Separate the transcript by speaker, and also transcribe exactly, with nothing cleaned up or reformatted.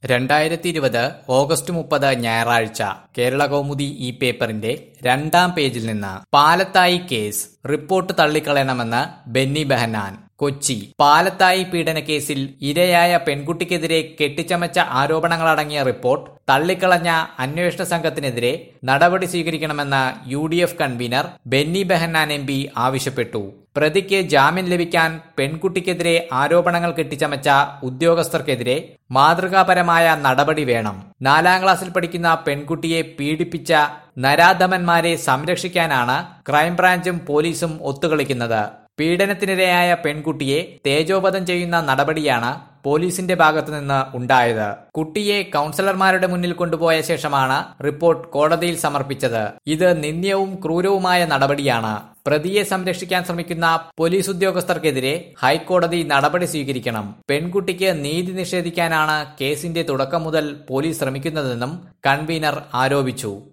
Speaker 1: രണ്ടായിരത്തി ഇരുപത് ഓഗസ്റ്റ് മുപ്പത് ഞായറാഴ്ച കേരളകൗമുദി ഈ പേപ്പറിന്റെ രണ്ടാം പേജിൽ നിന്ന് പാലത്തായി കേസ് റിപ്പോർട്ട് തള്ളിക്കളയണമെന്ന് ബെന്നി ബെഹന്നാൻ. കൊച്ചി. പാലത്തായി പീഡനക്കേസിൽ ഇരയായ പെൺകുട്ടിക്കെതിരെ കെട്ടിച്ചമച്ച ആരോപണങ്ങളടങ്ങിയ റിപ്പോർട്ട് തള്ളിക്കളഞ്ഞ അന്വേഷണ സംഘത്തിനെതിരെ നടപടി സ്വീകരിക്കണമെന്ന് U D F convener Benny Behanan M P ആവശ്യപ്പെട്ടു. പ്രതിക്ക് ജാമ്യം ലഭിക്കാൻ പെൺകുട്ടിക്കെതിരെ ആരോപണങ്ങൾ കെട്ടിച്ചമച്ച ഉദ്യോഗസ്ഥർക്കെതിരെ മാതൃകാപരമായ നടപടി വേണം. നാലാം ക്ലാസ്സിൽ പഠിക്കുന്ന പെൺകുട്ടിയെ പീഡിപ്പിച്ച നരാധമന്മാരെ സംരക്ഷിക്കാനാണ് ക്രൈംബ്രാഞ്ചും പോലീസും ഒത്തുകളിക്കുന്നത്. പീഡനത്തിനിരയായ പെൺകുട്ടിയെ തേജോവധം ചെയ്യുന്ന നടപടിയാണ് പോലീസിന്റെ ഭാഗത്തുനിന്ന് ഉണ്ടായത്. കുട്ടിയെ കൗൺസിലർമാരുടെ മുന്നിൽ കൊണ്ടുപോയ ശേഷമാണ് റിപ്പോർട്ട് കോടതിയിൽ സമർപ്പിച്ചത്. ഇത് നിന്ദ്യവും ക്രൂരവുമായ നടപടിയാണ്. പ്രതിയെ സംരക്ഷിക്കാൻ ശ്രമിക്കുന്ന പോലീസ് ഉദ്യോഗസ്ഥർക്കെതിരെ ഹൈക്കോടതി നടപടി സ്വീകരിക്കണം. പെൺകുട്ടിക്ക് നീതി നിഷേധിക്കാനാണ് കേസിന്റെ തുടക്കം മുതൽ പോലീസ് ശ്രമിക്കുന്നതെന്നും കൺവീനർ ആരോപിച്ചു.